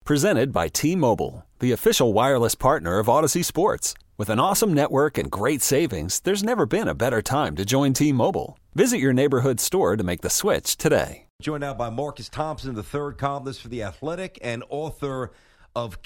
Presented by T-Mobile, the official wireless partner of Odyssey Sports. With an awesome network and great savings, there's never been a better time to join T-Mobile. Visit your neighborhood store to make the switch today. Joined now by Marcus Thompson, the third columnist for The Athletic and author of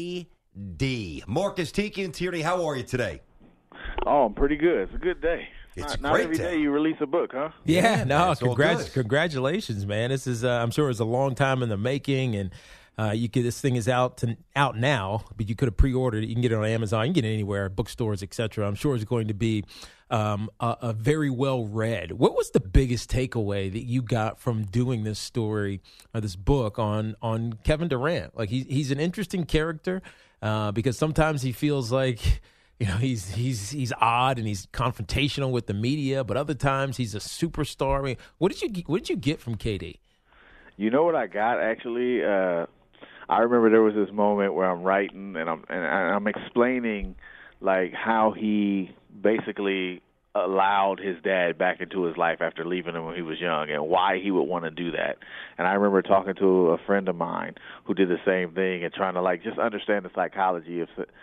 KD. Marcus, Tiki and Tierney, how are you today? Oh, I'm pretty good. It's a good day. It's not great every day you release a book, huh? Yeah, no, man, congratulations, man. This is, I'm sure it's a long time in the making, and this thing is out now, but you could have pre-ordered it. You can get it on Amazon, you can get it anywhere, bookstores, etc. I'm sure it's going to be a very well read. What was the biggest takeaway that you got from doing this story or this book on Kevin Durant? Like he's an interesting character because sometimes he feels like, you know, he's odd and he's confrontational with the media, but other times he's a superstar. I mean, what did you get from KD? You know what I got actually? I remember there was this moment where I'm writing and I'm explaining like how he basically allowed his dad back into his life after leaving him when he was young and why he would want to do that. And I remember talking to a friend of mine who did the same thing and trying to like just understand the psychology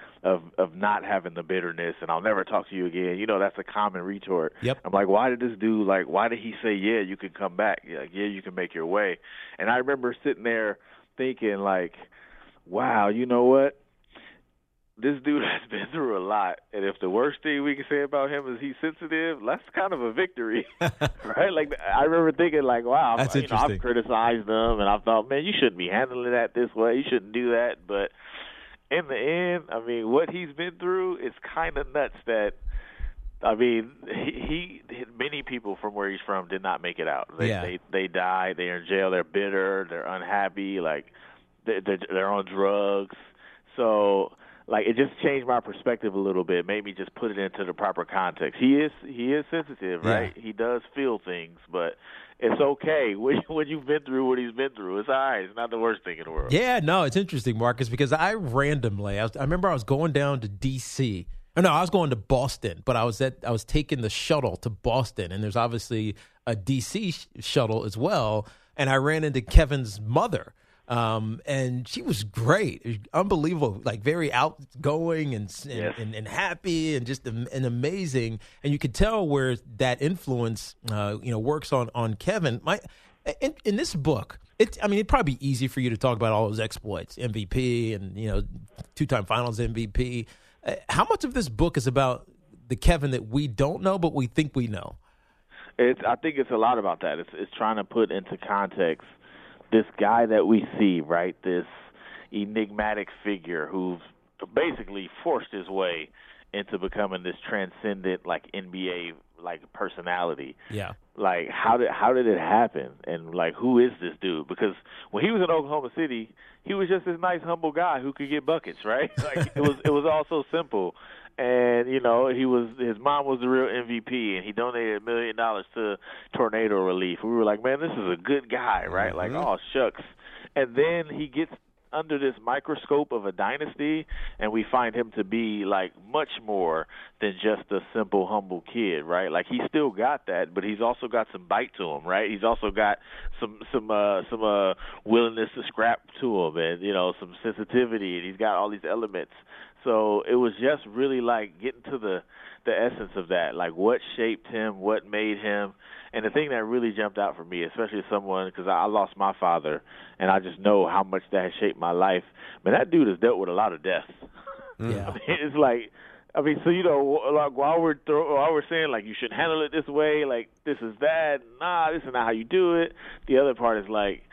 of not having the bitterness and I'll never talk to you again. You know, that's a common retort. Yep. I'm like, why did he say, yeah, you can come back? Yeah, you can make your way. And I remember sitting there thinking like, wow, you know what? This dude has been through a lot, and if the worst thing we can say about him is he's sensitive, that's kind of a victory, right? Like I remember thinking, like, wow, that's I've criticized him, and I thought, man, you shouldn't be handling that this way. You shouldn't do that. But in the end, I mean, what he's been through is kind of nuts. That I mean, he many people from where he's from did not make it out. They died. They're in jail. They're bitter. They're unhappy. Like they're on drugs. So. Like it just changed my perspective a little bit, made me just put it into the proper context. He is sensitive, right? Yeah. He does feel things, but it's okay when you've been through what he's been through. It's all right. It's not the worst thing in the world. Yeah, no, it's interesting, Marcus, because I remember I was going down to D.C. No, I was going to Boston, but I was taking the shuttle to Boston, and there's obviously a D.C. shuttle as well, and I ran into Kevin's mother. And she was great, unbelievable, like very outgoing and happy and just and amazing. And you could tell where that influence, works on Kevin. In this book, it'd probably be easy for you to talk about all those exploits, MVP and, two-time finals MVP. How much of this book is about the Kevin that we don't know, but we think we know? I think it's a lot about that. It's trying to put into context this guy that we see, right, this enigmatic figure who's basically forced his way into becoming this transcendent, like, NBA, like, personality. Yeah. Like, how did it happen? And, like, who is this dude? Because when he was in Oklahoma City, he was just this nice, humble guy who could get buckets, right? Like, it was all so simple. And, his mom was the real MVP, and he donated $1 million to tornado relief. We were like, man, this is a good guy, right? Mm-hmm. Like, oh, shucks. And then he gets under this microscope of a dynasty, and we find him to be, like, much more than just a simple, humble kid, right? Like, he's still got that, but he's also got some bite to him, right? He's also got some willingness to scrap to him and, some sensitivity, and he's got all these elements. So it was just really like getting to the essence of that, like what shaped him, what made him. And the thing that really jumped out for me, especially as someone, because I lost my father, and I just know how much that has shaped my life. Man, that dude has dealt with a lot of death. Yeah. It's like, so, like while we're saying, like, you should handle it this way, like, this is that, this is not how you do it. The other part is like,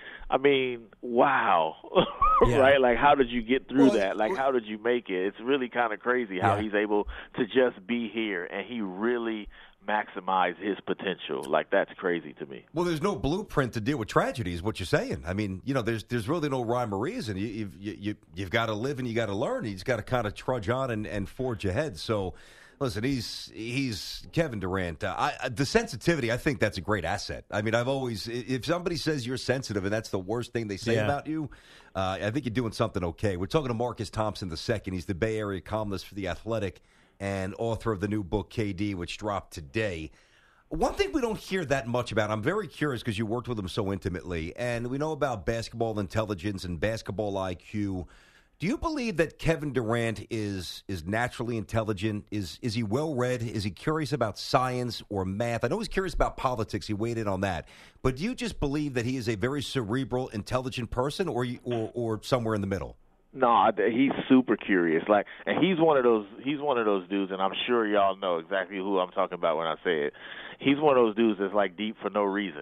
wow, yeah. Right? Like, how did you get through that? Like, how did you make it? It's really kind of crazy how he's able to just be here, and he really maximize his potential. Like, that's crazy to me. Well, there's no blueprint to deal with tragedy, is what you're saying. I mean, there's really no rhyme or reason. You've got to live and you got to learn. You just got to kind of trudge on and forge ahead. So, listen, he's Kevin Durant. The sensitivity, I think that's a great asset. I mean, if somebody says you're sensitive and that's the worst thing they say about you, I think you're doing something okay. We're talking to Marcus Thompson II. He's the Bay Area columnist for The Athletic and author of the new book, KD, which dropped today. One thing we don't hear that much about, I'm very curious because you worked with him so intimately, and we know about basketball intelligence and basketball IQ. Do you believe that Kevin Durant is naturally intelligent? Is he well-read? Is he curious about science or math? I know he's curious about politics. He weighed in on that. But do you just believe that he is a very cerebral, intelligent person, or somewhere in the middle? No, he's super curious. And he's one of those dudes, and I'm sure y'all know exactly who I'm talking about when I say it. He's one of those dudes that's deep for no reason.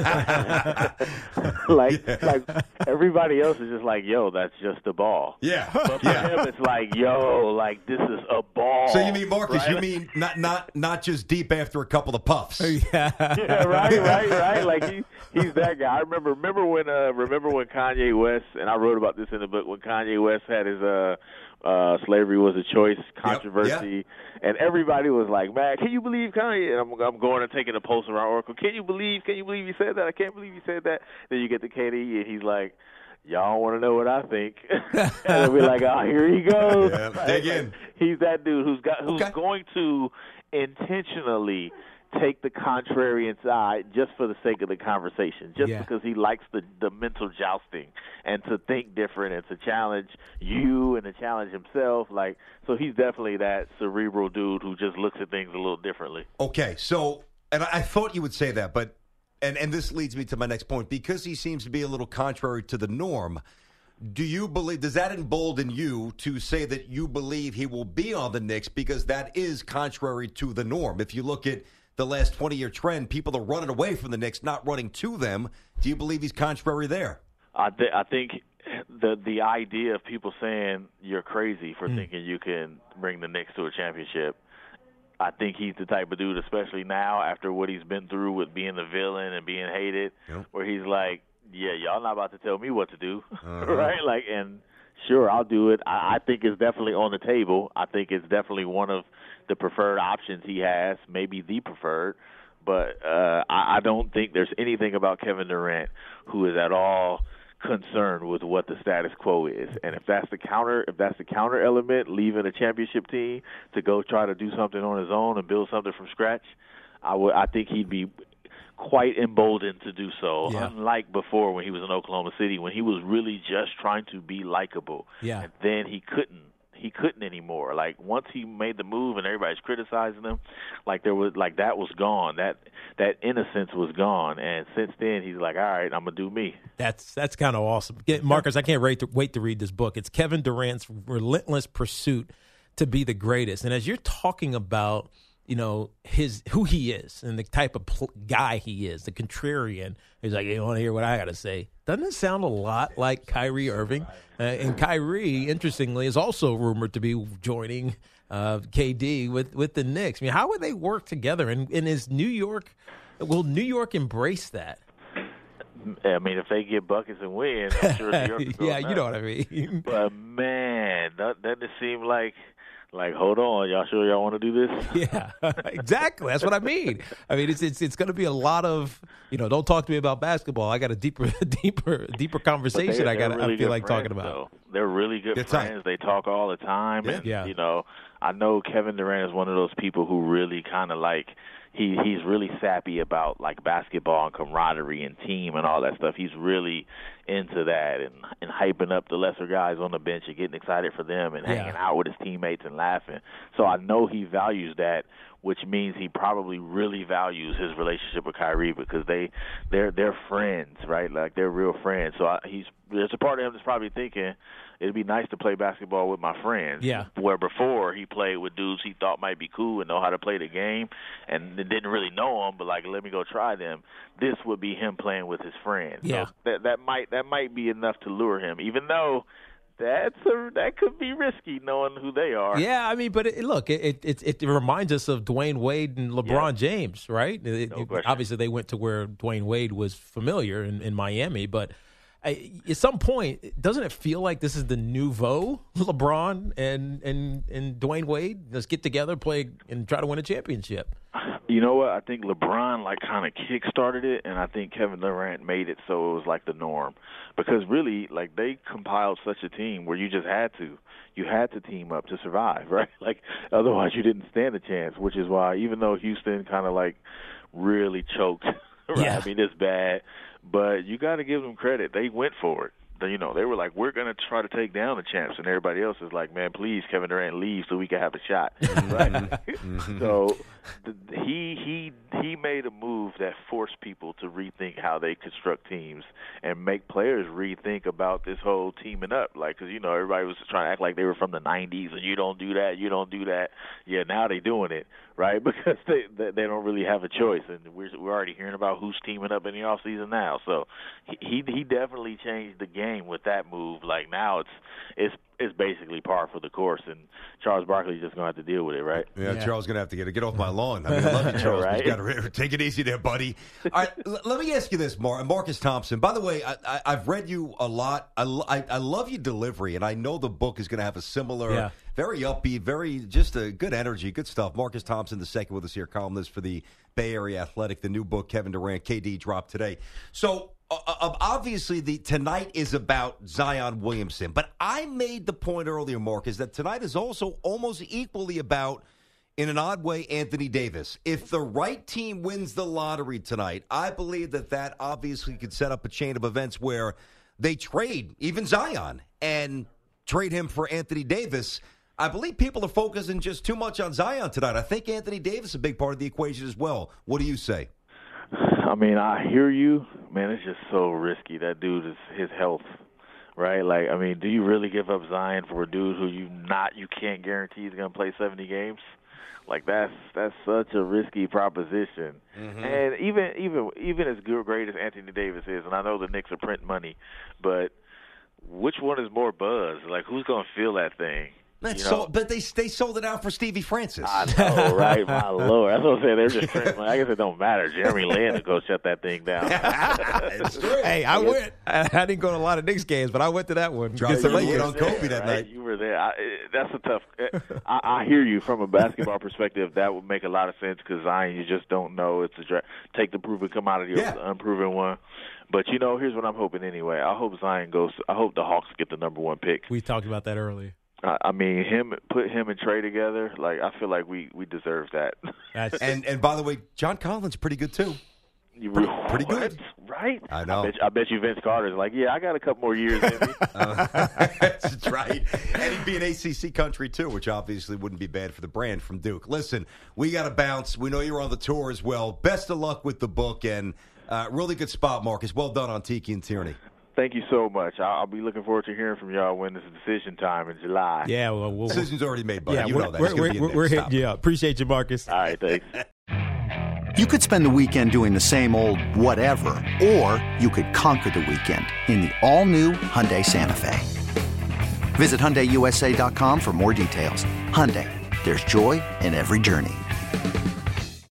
like everybody else is just yo, that's just a ball. Yeah. But for him, it's yo, this is a ball. So you mean, Marcus, right? you mean not just deep after a couple of puffs. Yeah. Yeah, right. He's that guy. I remember when Kanye West, and I wrote about this in the book, when Kanye West had his slavery was a choice controversy, and everybody was like, "Man, can you believe Kanye?" And I'm going and taking a post around Oracle. Can you believe he said that? I can't believe he said that. Then you get to KD, and he's like, "Y'all want to know what I think?" And they'll be like, "Oh, here he goes." Yeah, dig in. He's that dude who's going to intentionally take the contrarian side just for the sake of the conversation, just because he likes the mental jousting and to think different and to challenge you and to challenge himself. So he's definitely that cerebral dude who just looks at things a little differently. Okay, so, and I thought you would say that, but, and this leads me to my next point, because he seems to be a little contrary to the norm. Does that embolden you to say that you believe he will be on the Knicks because that is contrary to the norm? If you look at the last 20-year trend, people are running away from the Knicks, not running to them. Do you believe he's contrary there? I think the idea of people saying you're crazy for thinking you can bring the Knicks to a championship, I think he's the type of dude, especially now after what he's been through with being the villain and being hated, where he's like, yeah, y'all not about to tell me what to do, right? And sure, I'll do it. I think it's definitely on the table. I think it's definitely one of the preferred options he has, maybe the preferred. But I don't think there's anything about Kevin Durant who is at all concerned with what the status quo is. And if that's the counter element, leaving a championship team to go try to do something on his own and build something from scratch, I think he'd be quite emboldened to do so, unlike before when he was in Oklahoma City, when he was really just trying to be likable. Yeah. And then he couldn't anymore. Once he made the move and everybody's criticizing him, that was gone. That innocence was gone. And since then, he's like, all right, I'm gonna do me. That's kind of awesome, Marcus. I can't wait to read this book. It's Kevin Durant's relentless pursuit to be the greatest. And as you're talking about, who he is and the type of guy he is, the contrarian. He's like, you want to hear what I got to say? Doesn't it sound a lot like Kyrie Irving? And Kyrie, interestingly, is also rumored to be joining KD with the Knicks. I mean, how would they work together? And will New York embrace that? I mean, if they get buckets and win, I'm sure New York will you know what I mean. But, man, doesn't it seem like, hold on, y'all sure y'all want to do this? Yeah, exactly. That's what I mean. I mean, it's going to be a lot of, don't talk to me about basketball. I got a deeper conversation. I feel like talking about. Though. They're really good friends. They talk all the time. Yeah. And, I know Kevin Durant is one of those people who really kind of he's really sappy about basketball and camaraderie and team and all that stuff. He's really into that and hyping up the lesser guys on the bench and getting excited for them and hanging out with his teammates and laughing. So I know he values that, which means he probably really values his relationship with Kyrie because they're friends, right? They're real friends. So there's a part of him that's probably thinking, it'd be nice to play basketball with my friends. Yeah. Where before he played with dudes he thought might be cool and know how to play the game and didn't really know them, but let me go try them. This would be him playing with his friends. Yeah. So that might be enough to lure him, even though that could be risky knowing who they are. Yeah, I mean, but it reminds us of Dwayne Wade and LeBron James, right? No question. Obviously, they went to where Dwayne Wade was familiar in Miami, but at some point, doesn't it feel like this is the nouveau LeBron and Dwayne Wade? Let's get together, play, and try to win a championship. You know what? I think LeBron kind of kick-started it, and I think Kevin Durant made it so it was the norm. Because really, they compiled such a team where you just had to. You had to team up to survive, right? Otherwise you didn't stand a chance, which is why even though Houston kind of really choked. Right? Yeah. I mean, it's bad, but you got to give them credit. They went for it. They were like, we're going to try to take down the champs, and everybody else is like, man, please, Kevin Durant, leave so we can have a shot. Right? So he made a move that forced people to rethink how they construct teams and make players rethink about this whole teaming up. Like, because, everybody was trying to act like they were from the 90s, and you don't do that. Yeah, now they're doing it, right? Because they don't really have a choice, and we're already hearing about who's teaming up in the offseason now. So he definitely changed the game with that move. Like, now it's basically par for the course, and Charles Barkley's just going to have to deal with it, right? Yeah, Charles going to have to get off my lawn. I mean, I love you, Charles. Right? You got to take it easy there, buddy. All right, let me ask you this, Marcus Thompson. By the way, I've read you a lot. I love your delivery, and I know the book is going to have a similar, very upbeat, very just a good energy, good stuff. Marcus Thompson, the second with us here, columnist for the Bay Area Athletic. The new book, Kevin Durant, KD, dropped today. So, obviously, tonight is about Zion Williamson, but I made the point earlier, Marcus, that tonight is also almost equally about, in an odd way, Anthony Davis. If the right team wins the lottery tonight, I believe that obviously could set up a chain of events where they trade even Zion and trade him for Anthony Davis. I believe people are focusing just too much on Zion tonight. I think Anthony Davis is a big part of the equation as well. What do you say? I mean, I hear you. Man, it's just so risky. That dude is his health, right? Like, I mean, do you really give up Zion for a dude who you can't guarantee he's going to play 70 games? Like, that's such a risky proposition. Mm-hmm. And even as great as Anthony Davis is, and I know the Knicks are printing money, but which one is more buzz? Like, who's going to feel that thing? But they sold it out for Stevie Francis. I know, right? My Lord. That's what I'm saying. They're just printing money. I guess it don't matter. Jeremy Lin will go shut that thing down. It's true. Hey, I went. I didn't go to a lot of Knicks games, but I went to that one. Dropped the late on Kobe that night. You were there. That's a tough. I hear you from a basketball perspective. That would make a lot of sense because Zion, you just don't know. It's a take the proven, come out of the unproven one. But here's what I'm hoping anyway. I hope Zion goes. I hope the Hawks get the number one pick. We talked about that earlier. I mean, put him and Trey together. Like, I feel like we deserve that. And by the way, John Collins pretty good too. Pretty good, right? I know. I bet you Vince Carter's like, yeah, I got a couple more years in me. That's right. And he'd be an ACC country too, which obviously wouldn't be bad for the brand from Duke. Listen, we got to bounce. We know you're on the tour as well. Best of luck with the book and really good spot, Marcus. Well done on Tiki and Tierney. Thank you so much. I'll be looking forward to hearing from y'all when it's decision time in July. Yeah, well decision's already made, buddy. Yeah, you know that. We're hitting you up. Appreciate you, Marcus. All right, thanks. You could spend the weekend doing the same old whatever, or you could conquer the weekend in the all-new Hyundai Santa Fe. Visit HyundaiUSA.com for more details. Hyundai, there's joy in every journey.